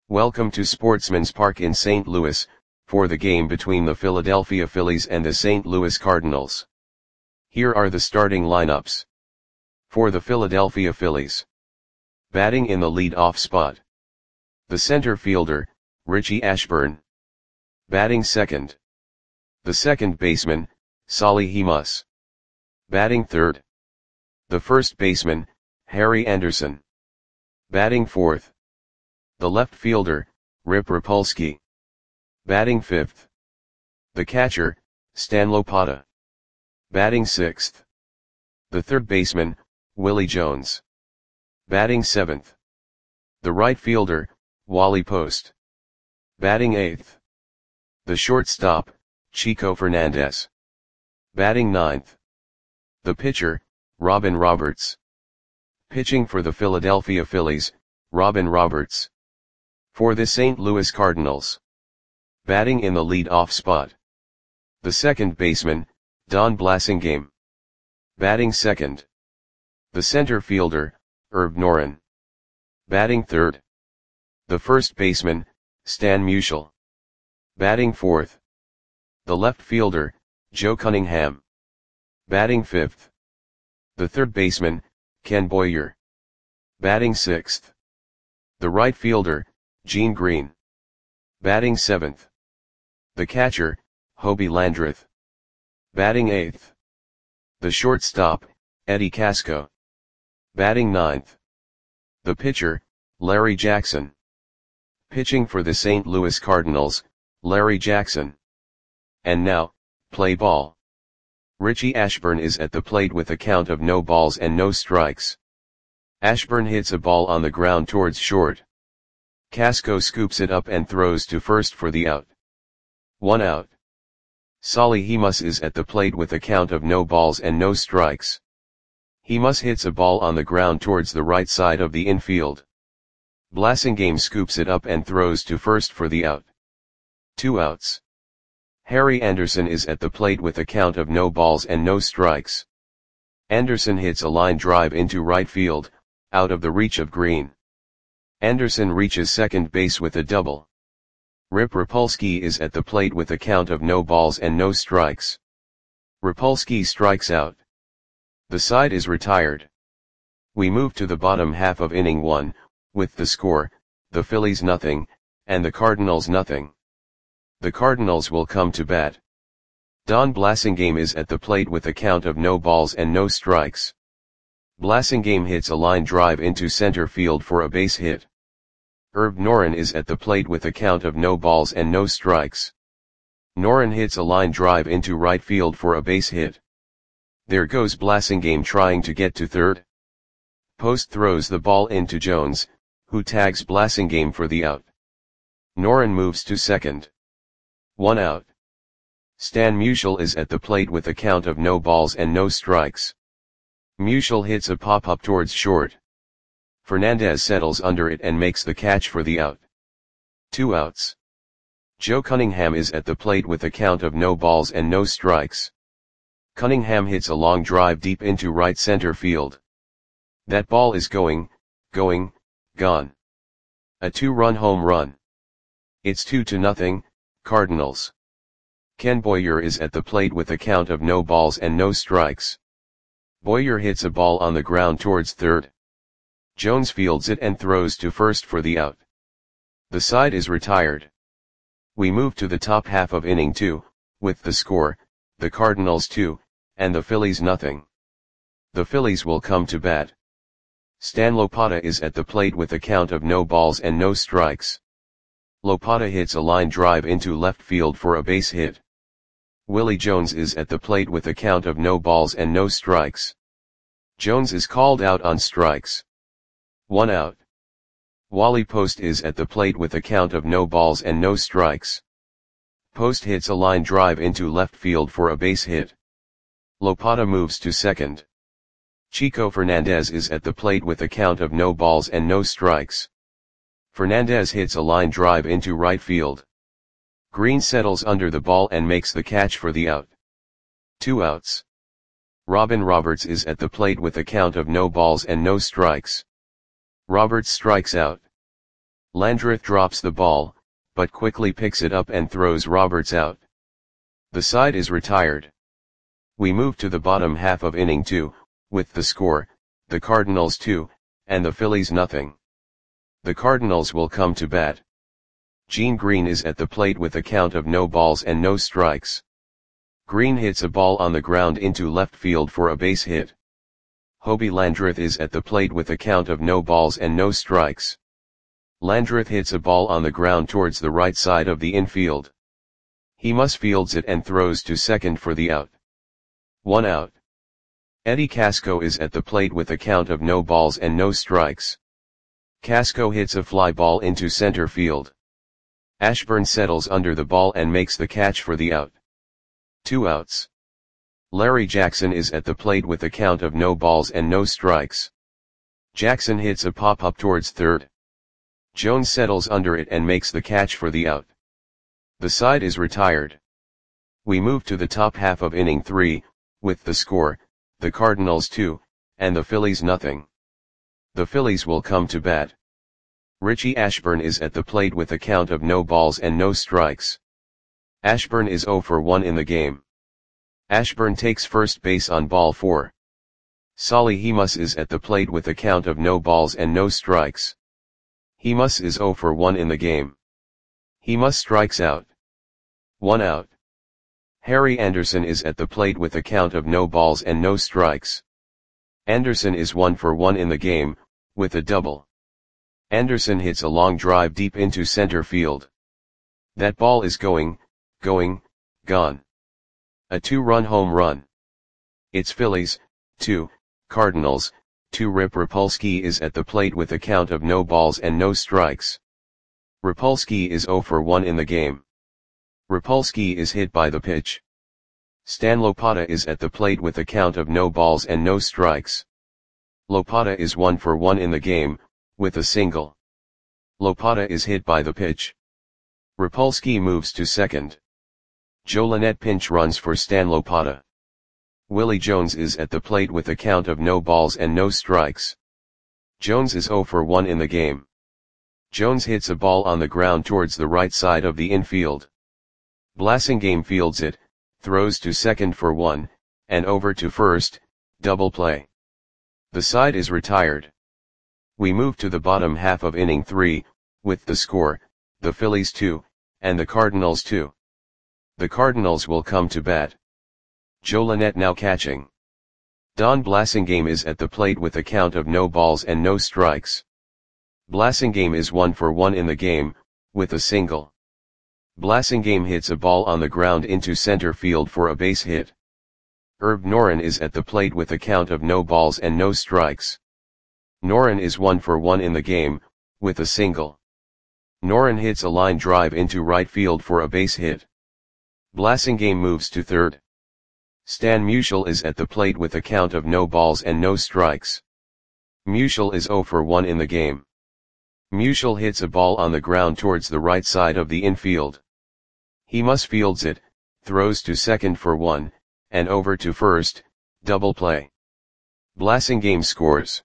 Welcome to Sportsman's Park in St. Louis, for the game between the Philadelphia Phillies and the St. Louis Cardinals. Here are the starting lineups. For the Philadelphia Phillies. Batting in the lead-off spot. The center fielder, Richie Ashburn. Batting second. The second baseman, Solly Hemus. Batting third. The first baseman, Harry Anderson. Batting fourth. The left fielder, Rip Rapolsky. Batting fifth. The catcher, Stan Lopata. Batting sixth. The third baseman, Willie Jones. Batting seventh. The right fielder, Wally Post. Batting eighth. The shortstop, Chico Fernandez. Batting ninth. The pitcher, Robin Roberts. Pitching for the Philadelphia Phillies, Robin Roberts. For the St. Louis Cardinals. Batting in the lead-off spot. The second baseman, Don Blasingame. Batting second. The center fielder, Herb Noren. Batting third. The first baseman, Stan Musial. Batting fourth. The left fielder, Joe Cunningham. Batting fifth. The third baseman, Ken Boyer. Batting sixth. The right fielder, Gene Green. Batting seventh. The catcher, Hobie Landreth. Batting eighth. The shortstop, Eddie Casco. Batting ninth. The pitcher, Larry Jackson. Pitching for the St. Louis Cardinals, Larry Jackson. And now, play ball. Richie Ashburn is at the plate with a count of no balls and no strikes. Ashburn hits a ball on the ground towards short. Casco scoops it up and throws to first for the out. 1 out. Solly Hemus is at the plate with a count of no balls and no strikes. Hemus hits a ball on the ground towards the right side of the infield. Blasingame scoops it up and throws to first for the out. 2 outs. Harry Anderson is at the plate with a count of no balls and no strikes. Anderson hits a line drive into right field, out of the reach of Green. Anderson reaches second base with a double. Rip Rapolsky is at the plate with a count of no balls and no strikes. Rapolsky strikes out. The side is retired. We move to the bottom half of inning 1, with the score, the Phillies nothing, and the Cardinals nothing. The Cardinals will come to bat. Don Blasingame is at the plate with a count of no balls and no strikes. Blasingame hits a line drive into center field for a base hit. Herb Noren is at the plate with a count of no balls and no strikes. Noren hits a line drive into right field for a base hit. There goes Blasingame trying to get to third. Post throws the ball into Jones, who tags Blasingame for the out. Noren moves to second. 1 out. Stan Musial is at the plate with a count of no balls and no strikes. Musial hits a pop-up towards short. Fernandez settles under it and makes the catch for the out. 2 outs. Joe Cunningham is at the plate with a count of no balls and no strikes. Cunningham hits a long drive deep into right center field. That ball is gone. A 2-run home run. It's 2-0, Cardinals. Ken Boyer is at the plate with a count of no balls and no strikes. Boyer hits a ball on the ground towards third. Jones fields it and throws to first for the out. The side is retired. We move to the top half of inning 2, with the score, the Cardinals 2, and the Phillies nothing. The Phillies will come to bat. Stan Lopata is at the plate with a count of no balls and no strikes. Lopata hits a line drive into left field for a base hit. Willie Jones is at the plate with a count of no balls and no strikes. Jones is called out on strikes. 1 out. Wally Post is at the plate with a count of no balls and no strikes. Post hits a line drive into left field for a base hit. Lopata moves to second. Chico Fernandez is at the plate with a count of no balls and no strikes. Fernandez hits a line drive into right field. Green settles under the ball and makes the catch for the out. 2 outs. Robin Roberts is at the plate with a count of no balls and no strikes. Roberts strikes out. Landreth drops the ball, but quickly picks it up and throws Roberts out. The side is retired. We move to the bottom half of inning 2, with the score, the Cardinals 2, and the Phillies nothing. The Cardinals will come to bat. Gene Green is at the plate with a count of no balls and no strikes. Green hits a ball on the ground into left field for a base hit. Hobie Landreth is at the plate with a count of no balls and no strikes. Landreth hits a ball on the ground towards the right side of the infield. He must fields it and throws to second for the out. 1 out. Eddie Casco is at the plate with a count of no balls and no strikes. Casco hits a fly ball into center field. Ashburn settles under the ball and makes the catch for the out. 2 outs. Larry Jackson is at the plate with a count of no balls and no strikes. Jackson hits a pop-up towards third. Jones settles under it and makes the catch for the out. The side is retired. We move to the top half of inning 3, with the score, the Cardinals 2, and the Phillies nothing. The Phillies will come to bat. Richie Ashburn is at the plate with a count of no balls and no strikes. Ashburn is 0 for 1 in the game. Ashburn takes first base on ball 4. Solly Hemus is at the plate with a count of no balls and no strikes. Hemus is 0 for 1 in the game. Hemus strikes out. 1 out. Harry Anderson is at the plate with a count of no balls and no strikes. Anderson is 1 for 1 in the game, with a double. Anderson hits a long drive deep into center field. That ball is gone. A 2-run home run. It's Phillies, 2, Cardinals, 2. Rip Rapolsky is at the plate with a count of no balls and no strikes. Rapolsky is 0 for 1 in the game. Rapolsky is hit by the pitch. Stan Lopata is at the plate with a count of no balls and no strikes. Lopata is 1 for 1 in the game, with a single. Lopata is hit by the pitch. Rapolsky moves to second. Joe Lynette pinch runs for Stan Lopata. Willie Jones is at the plate with a count of no balls and no strikes. Jones is 0 for 1 in the game. Jones hits a ball on the ground towards the right side of the infield. Blasingame fields it, throws to second for 1, and over to first, double play. The side is retired. We move to the bottom half of inning 3, with the score, the Phillies 2, and the Cardinals 2. The Cardinals will come to bat. Joe Lynette now catching. Don Blasingame is at the plate with a count of no balls and no strikes. Blasingame is 1 for 1 in the game, with a single. Blasingame hits a ball on the ground into center field for a base hit. Herb Noren is at the plate with a count of no balls and no strikes. Noren is 1 for 1 in the game, with a single. Noren hits a line drive into right field for a base hit. Blasingame moves to third. Stan Musial is at the plate with a count of no balls and no strikes. Musial is 0 for 1 in the game. Musial hits a ball on the ground towards the right side of the infield. Hemus fields it, throws to second for 1, and over to first, double play. Blasingame scores.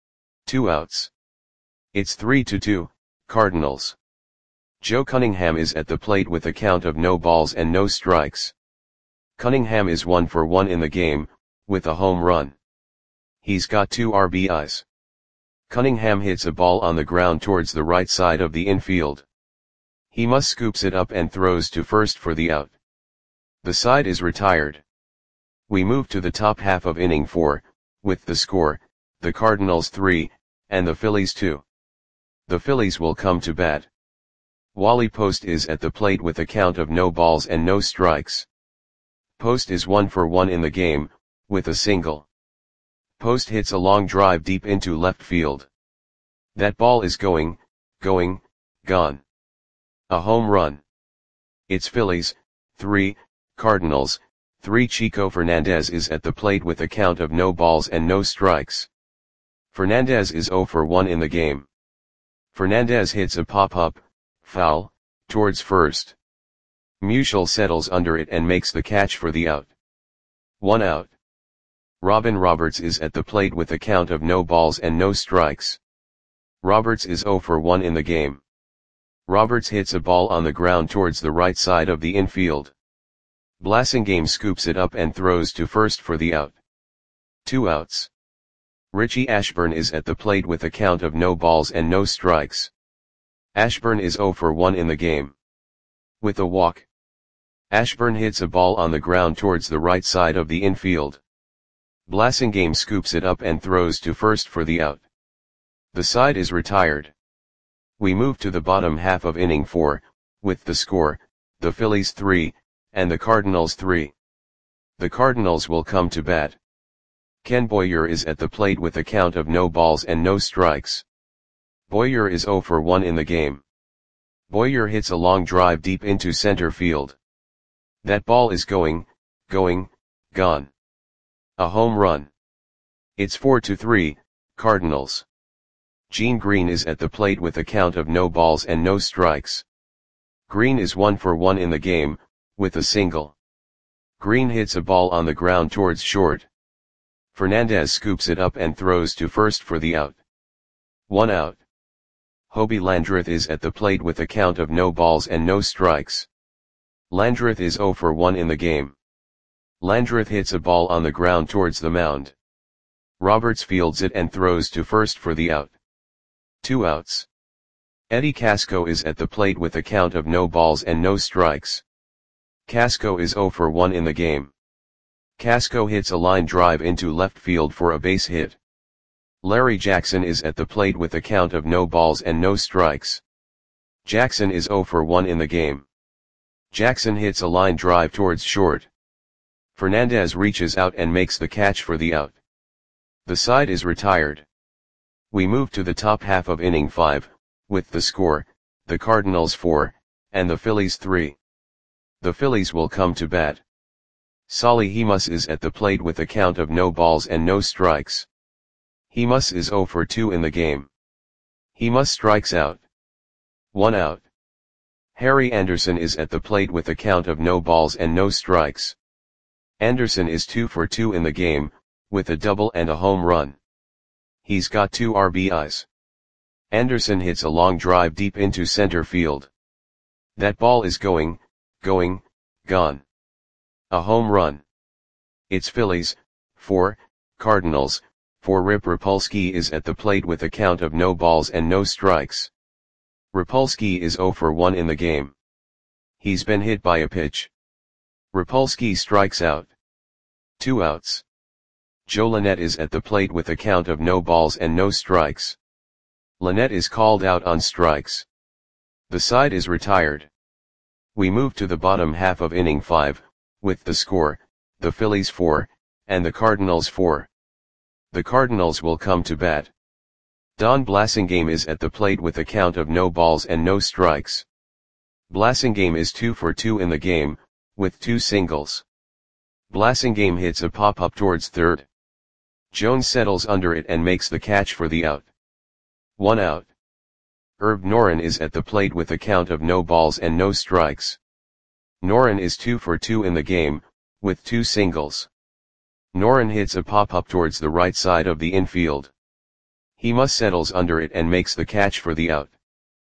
2 outs. It's 3-2, Cardinals. Joe Cunningham is at the plate with a count of no balls and no strikes. Cunningham is 1 for 1 in the game, with a home run. He's got 2 RBIs. Cunningham hits a ball on the ground towards the right side of the infield. Hemus scoops it up and throws to first for the out. The side is retired. We move to the top half of inning 4, with the score, the Cardinals 3, and the Phillies 2. The Phillies will come to bat. Wally Post is at the plate with a count of no balls and no strikes. Post is 1 for 1 in the game, with a single. Post hits a long drive deep into left field. That ball is gone. A home run. It's Phillies, 3, Cardinals, 3. Chico Fernandez is at the plate with a count of no balls and no strikes. Fernandez is 0 for 1 in the game. Fernandez hits a pop-up, foul, towards first. Musial settles under it and makes the catch for the out. 1 out. Robin Roberts is at the plate with a count of no balls and no strikes. Roberts is 0 for 1 in the game. Roberts hits a ball on the ground towards the right side of the infield. Blasingame scoops it up and throws to first for the out. 2 outs. Richie Ashburn is at the plate with a count of no balls and no strikes. Ashburn is 0 for 1 in the game. With a walk, Ashburn hits a ball on the ground towards the right side of the infield. Blasingame scoops it up and throws to first for the out. The side is retired. We move to the bottom half of inning 4, with the score, the Phillies 3, and the Cardinals 3. The Cardinals will come to bat. Ken Boyer is at the plate with a count of no balls and no strikes. Boyer is 0 for 1 in the game. Boyer hits a long drive deep into center field. That ball is gone. A home run. It's 4-3, Cardinals. Gene Green is at the plate with a count of no balls and no strikes. Green is 1 for 1 in the game, with a single. Green hits a ball on the ground towards short. Fernandez scoops it up and throws to first for the out. 1 out. Hobie Landreth is at the plate with a count of no balls and no strikes. Landreth is 0 for 1 in the game. Landreth hits a ball on the ground towards the mound. Roberts fields it and throws to first for the out. 2 outs. Eddie Casco is at the plate with a count of no balls and no strikes. Casco is 0 for 1 in the game. Casco hits a line drive into left field for a base hit. Larry Jackson is at the plate with a count of no balls and no strikes. Jackson is 0 for 1 in the game. Jackson hits a line drive towards short. Fernandez reaches out and makes the catch for the out. The side is retired. We move to the top half of inning 5, with the score, the Cardinals 4, and the Phillies 3. The Phillies will come to bat. Solly Hemus is at the plate with a count of no balls and no strikes. Hemus is 0 for 2 in the game. Hemus strikes out. 1 out. Harry Anderson is at the plate with a count of no balls and no strikes. Anderson is 2 for 2 in the game, with a double and a home run. He's got 2 RBIs. Anderson hits a long drive deep into center field. That ball is gone. A home run. It's Phillies 4, Cardinals 4. Rip Rapolsky is at the plate with a count of no balls and no strikes. Rapolsky is 0 for 1 in the game. He's been hit by a pitch. Rapolsky strikes out. 2 outs. Joe Lynette is at the plate with a count of no balls and no strikes. Lynette is called out on strikes. The side is retired. We move to the bottom half of inning 5, with the score, the Phillies 4, and the Cardinals 4. The Cardinals will come to bat. Don Blasingame is at the plate with a count of no balls and no strikes. Blasingame is 2 for 2 in the game, with 2 singles. Blasingame hits a pop-up towards third. Jones settles under it and makes the catch for the out. 1 out. Herb Noren is at the plate with a count of no balls and no strikes. Noren is 2 for 2 in the game, with 2 singles. Noren hits a pop-up towards the right side of the infield. Hemus settles under it and makes the catch for the out.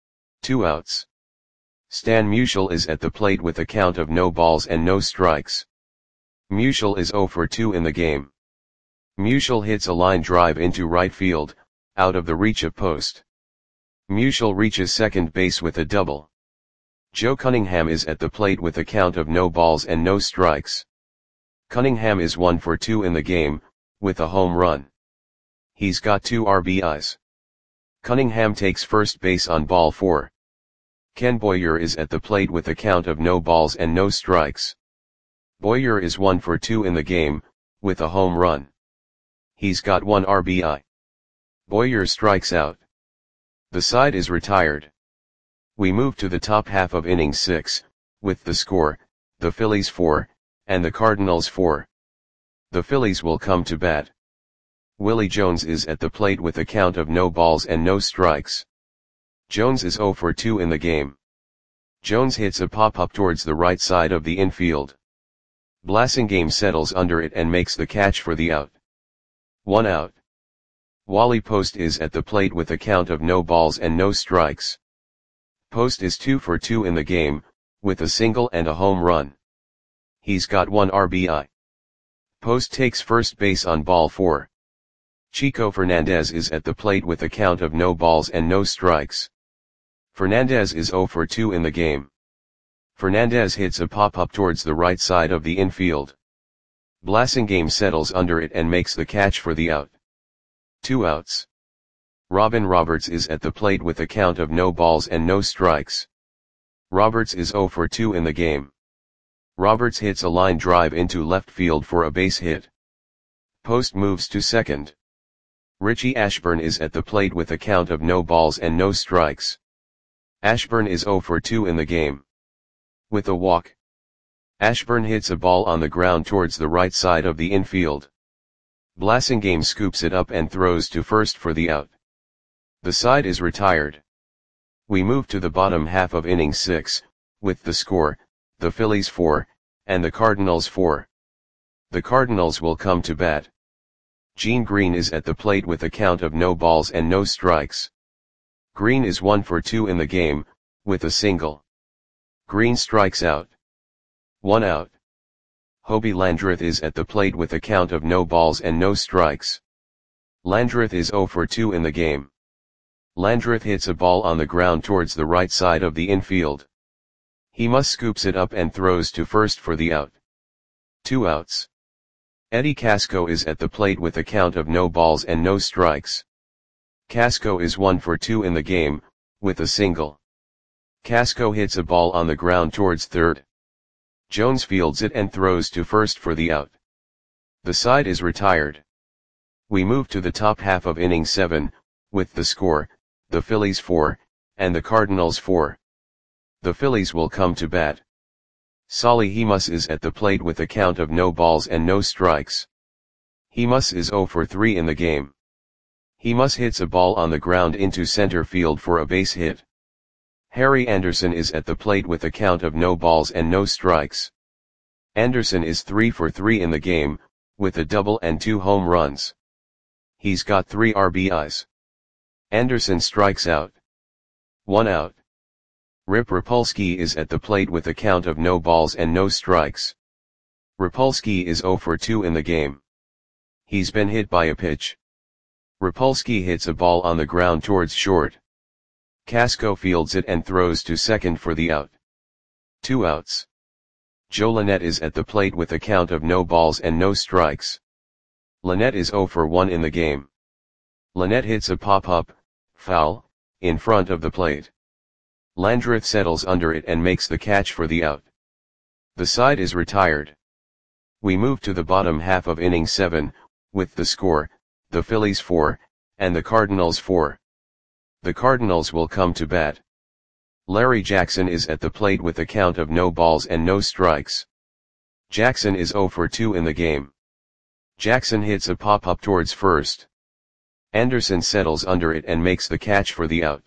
2 outs. Stan Musial is at the plate with a count of no balls and no strikes. Musial is 0 for 2 in the game. Musial hits a line drive into right field, out of the reach of post. Musial reaches second base with a double. Joe Cunningham is at the plate with a count of no balls and no strikes. Cunningham is 1 for 2 in the game, with a home run. He's got 2 RBIs. Cunningham takes first base on ball 4. Ken Boyer is at the plate with a count of no balls and no strikes. Boyer is 1 for 2 in the game, with a home run. He's got 1 RBI. Boyer strikes out. The side is retired. We move to the top half of inning 6, with the score, the Phillies 4, and the Cardinals 4. The Phillies will come to bat. Willie Jones is at the plate with a count of no balls and no strikes. Jones is 0 for 2 in the game. Jones hits a pop-up towards the right side of the infield. Blasingame settles under it and makes the catch for the out. 1 out. Wally Post is at the plate with a count of no balls and no strikes. Post is 2 for 2 in the game, with a single and a home run. He's got 1 RBI. Post takes first base on ball 4. Chico Fernandez is at the plate with a count of no balls and no strikes. Fernandez is 0 for 2 in the game. Fernandez hits a pop-up towards the right side of the infield. Blasingame settles under it and makes the catch for the out. 2 outs. Robin Roberts is at the plate with a count of no balls and no strikes. Roberts is 0 for 2 in the game. Roberts hits a line drive into left field for a base hit. Post moves to second. Richie Ashburn is at the plate with a count of no balls and no strikes. Ashburn is 0 for 2 in the game. With a walk, Ashburn hits a ball on the ground towards the right side of the infield. Blasingame scoops it up and throws to first for the out. The side is retired. We move to the bottom half of inning 6, with the score, the Phillies 4, and the Cardinals 4. The Cardinals will come to bat. Gene Green is at the plate with a count of no balls and no strikes. Green is 1 for 2 in the game, with a single. Green strikes out. 1 out. Hobie Landreth is at the plate with a count of no balls and no strikes. Landreth is 0 for 2 in the game. Landreth hits a ball on the ground towards the right side of the infield. He must scoops it up and throws to first for the out. 2 outs. Eddie Casco is at the plate with a count of no balls and no strikes. Casco is 1 for 2 in the game, with a single. Casco hits a ball on the ground towards third. Jones fields it and throws to first for the out. The side is retired. We move to the top half of inning 7, with the score, the Phillies 4, and the Cardinals 4. The Phillies will come to bat. Solly Hemus is at the plate with a count of no balls and no strikes. Hemus is 0 for 3 in the game. Hemus hits a ball on the ground into center field for a base hit. Harry Anderson is at the plate with a count of no balls and no strikes. Anderson is 3 for 3 in the game, with a double and 2 home runs. He's got 3 RBIs. Anderson strikes out. 1 out. Rip Rapolsky is at the plate with a count of no balls and no strikes. Rapolsky is 0 for 2 in the game. He's been hit by a pitch. Rapolsky hits a ball on the ground towards short. Casco fields it and throws to second for the out. 2 outs. Joe Lynette is at the plate with a count of no balls and no strikes. Lynette is 0 for 1 in the game. Lynette hits a pop-up, foul, in front of the plate. Landreth settles under it and makes the catch for the out. The side is retired. We move to the bottom half of inning 7, with the score, the Phillies 4, and the Cardinals 4. The Cardinals will come to bat. Larry Jackson is at the plate with a count of no balls and no strikes. Jackson is 0 for 2 in the game. Jackson hits a pop-up towards first. Anderson settles under it and makes the catch for the out.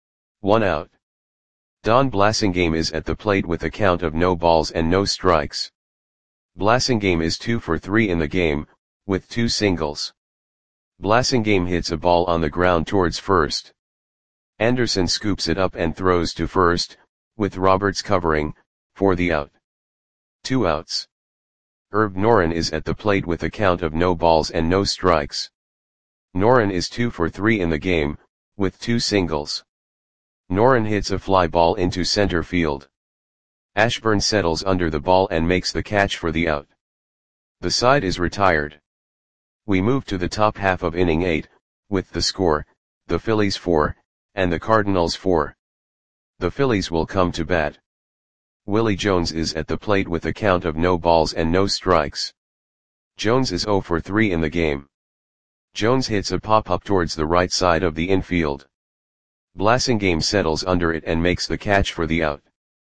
1 out. Don Blasingame is at the plate with a count of no balls and no strikes. Blasingame is 2 for 3 in the game, with 2 singles. Blasingame hits a ball on the ground towards first. Anderson scoops it up and throws to first, with Roberts covering, for the out. 2 outs. Herb Noren is at the plate with a count of no balls and no strikes. Noren is 2 for 3 in the game, with 2 singles. Noren hits a fly ball into center field. Ashburn settles under the ball and makes the catch for the out. The side is retired. We move to the top half of inning 8, with the score, the Phillies 4, and the Cardinals 4. The Phillies will come to bat. Willie Jones is at the plate with a count of no balls and no strikes. Jones is 0 for 3 in the game. Jones hits a pop-up towards the right side of the infield. Blasingame settles under it and makes the catch for the out.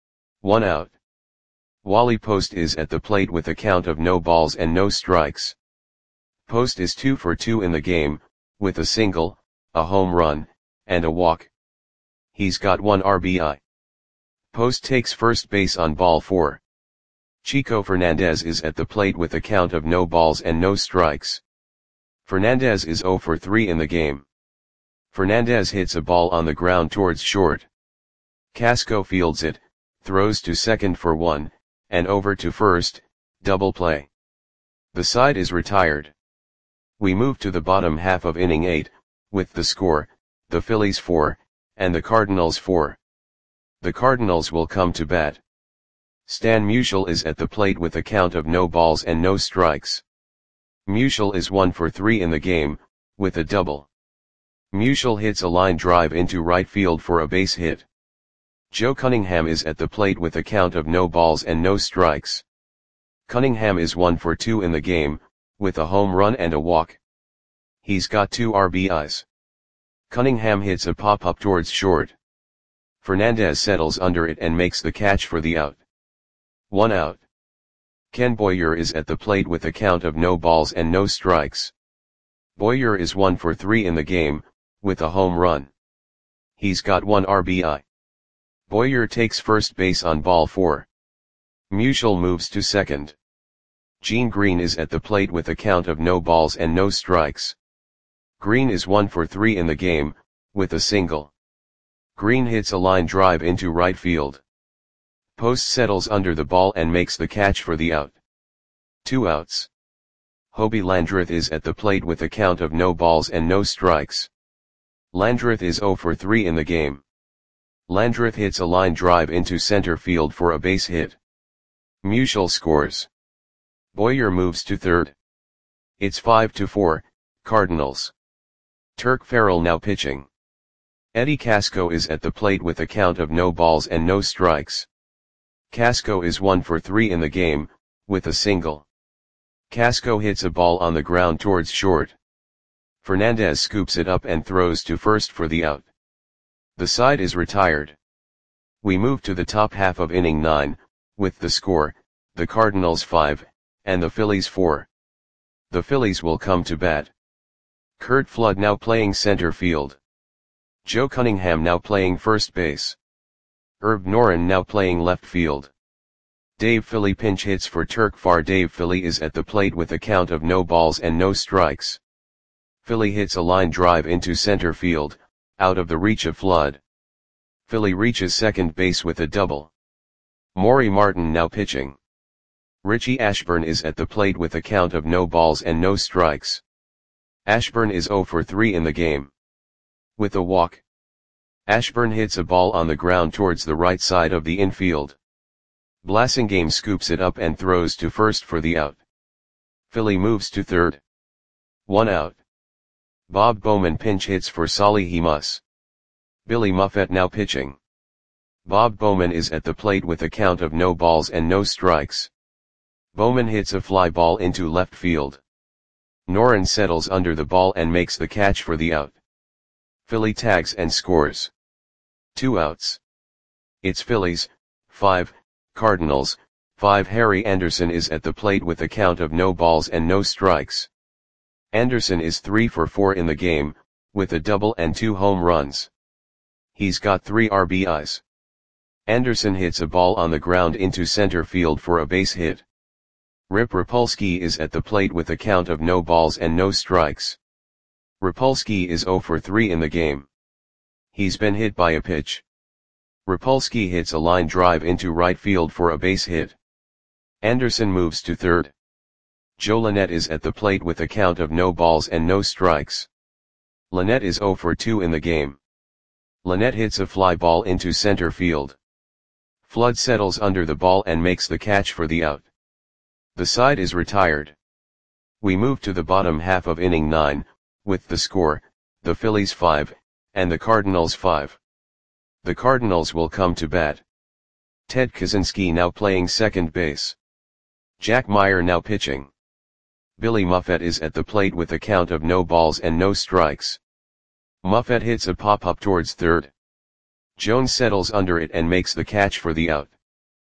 1 out. Wally Post is at the plate with a count of no balls and no strikes. Post is 2 for 2 in the game, with a single, a home run, and a walk. He's got 1 RBI. Post takes first base on ball 4. Chico Fernandez is at the plate with a count of no balls and no strikes. Fernandez is 0 for 3 in the game. Fernandez hits a ball on the ground towards short. Casco fields it, throws to second for 1, and over to first, double play. The side is retired. We move to the bottom half of inning 8, with the score, the Phillies 4, and the Cardinals 4. The Cardinals will come to bat. Stan Musial is at the plate with a count of no balls and no strikes. Musial is 1 for 3 in the game, with a double. Musial hits a line drive into right field for a base hit. Joe Cunningham is at the plate with a count of no balls and no strikes. Cunningham is 1 for 2 in the game, with a home run and a walk. He's got 2 RBIs. Cunningham hits a pop-up towards short. Fernandez settles under it and makes the catch for the out. 1 out. Ken Boyer is at the plate with a count of no balls and no strikes. Boyer is 1 for 3 in the game, with a home run. He's got 1 RBI. Boyer takes first base on ball 4. Musial moves to second. Gene Green is at the plate with a count of no balls and no strikes. Green is 1 for 3 in the game, with a single. Green hits a line drive into right field. Post settles under the ball and makes the catch for the out. 2 outs. Hobie Landreth is at the plate with a count of no balls and no strikes. Landreth is 0 for 3 in the game. Landreth hits a line drive into center field for a base hit. Musial scores. Boyer moves to third. It's 5-4, Cardinals. Turk Farrell now pitching. Eddie Casco is at the plate with a count of no balls and no strikes. Casco is 1 for 3 in the game, with a single. Casco hits a ball on the ground towards short. Fernandez scoops it up and throws to first for the out. The side is retired. We move to the top half of inning 9, with the score, the Cardinals 5, and the Phillies 4. The Phillies will come to bat. Curt Flood now playing center field. Joe Cunningham now playing first base. Herb Noren now playing left field. Dave Philly pinch hits for Turk Farr. Dave Philly is at the plate with a count of no balls and no strikes. Philly hits a line drive into center field, out of the reach of Flood. Philly reaches second base with a double. Maury Martin now pitching. Richie Ashburn is at the plate with a count of no balls and no strikes. Ashburn is 0 for 3 in the game. With a walk. Ashburn hits a ball on the ground towards the right side of the infield. Blasingame scoops it up and throws to first for the out. Philly moves to third. 1 out. Bob Bowman pinch hits for Solly Hemus. Billy Muffet now pitching. Bob Bowman is at the plate with a count of no balls and no strikes. Bowman hits a fly ball into left field. Noren settles under the ball and makes the catch for the out. Philly tags and scores. 2 outs. It's Phillies, 5, Cardinals, 5. Harry Anderson is at the plate with a count of no balls and no strikes. Anderson is 3 for 4 in the game, with a double and 2 home runs. He's got 3 RBIs. Anderson hits a ball on the ground into center field for a base hit. Rip Rapolsky is at the plate with a count of no balls and no strikes. Rapolsky is 0 for 3 in the game. He's been hit by a pitch. Rapolsky hits a line drive into right field for a base hit. Anderson moves to third. Joe Lynette is at the plate with a count of no balls and no strikes. Lynette is 0 for 2 in the game. Lynette hits a fly ball into center field. Flood settles under the ball and makes the catch for the out. The side is retired. We move to the bottom half of inning 9, with the score, the Phillies 5, and the Cardinals 5. The Cardinals will come to bat. Ted Kaczynski now playing second base. Jack Meyer now pitching. Billy Muffet is at the plate with a count of no balls and no strikes. Muffet hits a pop-up towards third. Jones settles under it and makes the catch for the out.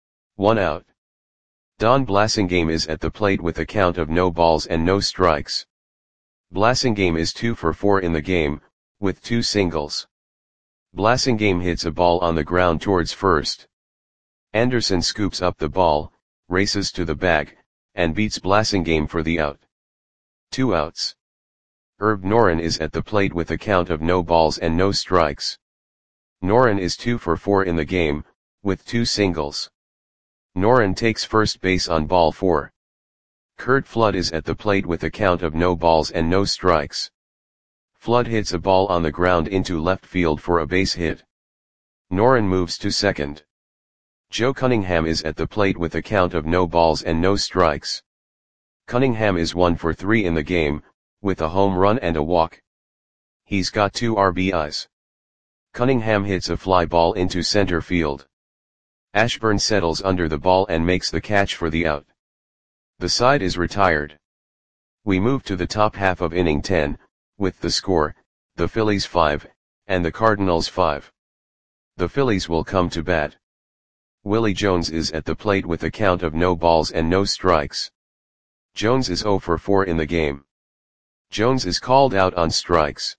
1 out. Don Blasingame is at the plate with a count of no balls and no strikes. Blasingame is 2 for 4 in the game, with 2 singles. Blasingame hits a ball on the ground towards first. Anderson scoops up the ball, races to the bag, and beats Blasingame for the out. 2 outs. Herb Noren is at the plate with a count of no balls and no strikes. Noren is 2 for 4 in the game, with 2 singles. Noren takes first base on ball 4. Curt Flood is at the plate with a count of no balls and no strikes. Flood hits a ball on the ground into left field for a base hit. Noren moves to second. Joe Cunningham is at the plate with a count of no balls and no strikes. Cunningham is 1 for 3 in the game, with a home run and a walk. He's got 2 RBIs. Cunningham hits a fly ball into center field. Ashburn settles under the ball and makes the catch for the out. The side is retired. We move to the top half of inning 10, with the score, the Phillies 5, and the Cardinals 5. The Phillies will come to bat. Willie Jones is at the plate with a count of no balls and no strikes. Jones is 0 for 4 in the game. Jones is called out on strikes.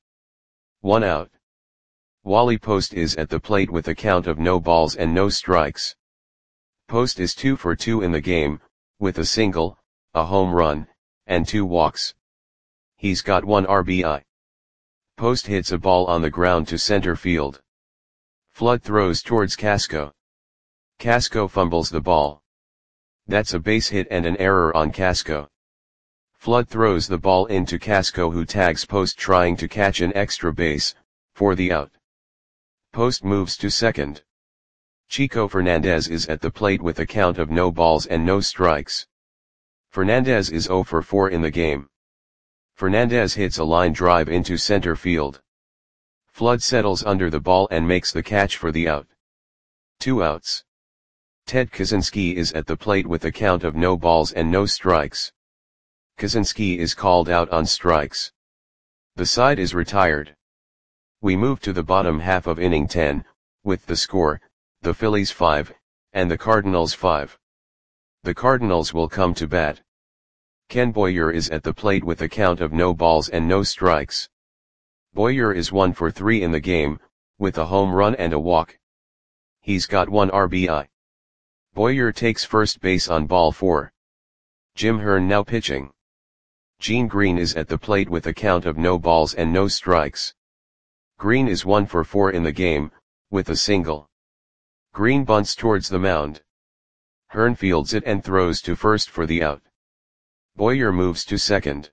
1 out. Wally Post is at the plate with a count of no balls and no strikes. Post is 2 for 2 in the game, with a single, a home run, and 2 walks. He's got 1 RBI. Post hits a ball on the ground to center field. Flood throws towards Casco. Casco fumbles the ball. That's a base hit and an error on Casco. Flood throws the ball into Casco, who tags Post trying to catch an extra base, for the out. Post moves to second. Chico Fernandez is at the plate with a count of no balls and no strikes. Fernandez is 0 for 4 in the game. Fernandez hits a line drive into center field. Flood settles under the ball and makes the catch for the out. 2 outs. Ted Kaczynski is at the plate with a count of no balls and no strikes. Kaczynski is called out on strikes. The side is retired. We move to the bottom half of inning 10, with the score, the Phillies 5, and the Cardinals 5. The Cardinals will come to bat. Ken Boyer is at the plate with a count of no balls and no strikes. Boyer is 1 for 3 in the game, with a home run and a walk. He's got 1 RBI. Boyer takes first base on ball 4. Jim Hearn now pitching. Gene Green is at the plate with a count of no balls and no strikes. Green is 1 for 4 in the game, with a single. Green bunts towards the mound. Hearn fields it and throws to first for the out. Boyer moves to second.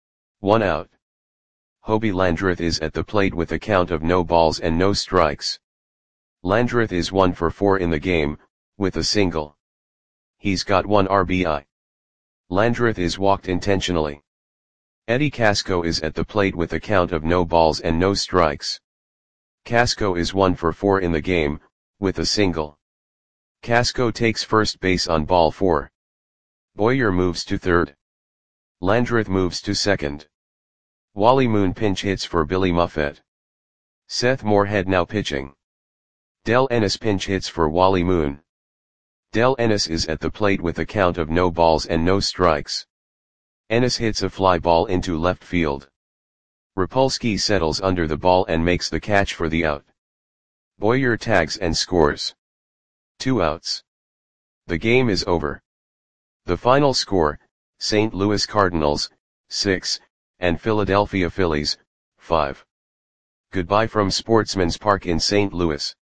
1 out. Hobie Landreth is at the plate with a count of no balls and no strikes. Landreth is 1 for 4 in the game, with a single. He's got 1 RBI. Landreth is walked intentionally. Eddie Casco is at the plate with a count of no balls and no strikes. Casco is 1 for 4 in the game, with a single. Casco takes first base on ball 4. Boyer moves to third. Landreth moves to second. Wally Moon pinch hits for Billy Muffet. Seth Moorhead now pitching. Del Ennis pinch hits for Wally Moon. Del Ennis is at the plate with a count of no balls and no strikes. Ennis hits a fly ball into left field. Rapolsky settles under the ball and makes the catch for the out. Boyer tags and scores. 2 outs. The game is over. The final score, St. Louis Cardinals, 6, and Philadelphia Phillies, 5. Goodbye from Sportsman's Park in St. Louis.